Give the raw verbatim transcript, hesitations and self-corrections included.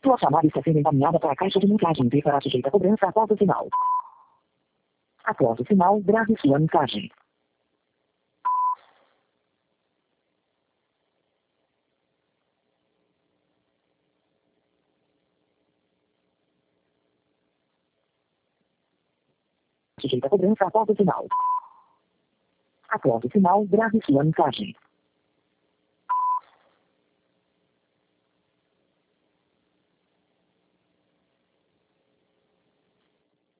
Sua chamada está sendo encaminhada para a caixa de mensagem e será sujeita a cobrança após o sinal. Após o sinal, grave sua mensagem. Sujeita a cobrança após o sinal. Após o sinal, grave sua mensagem.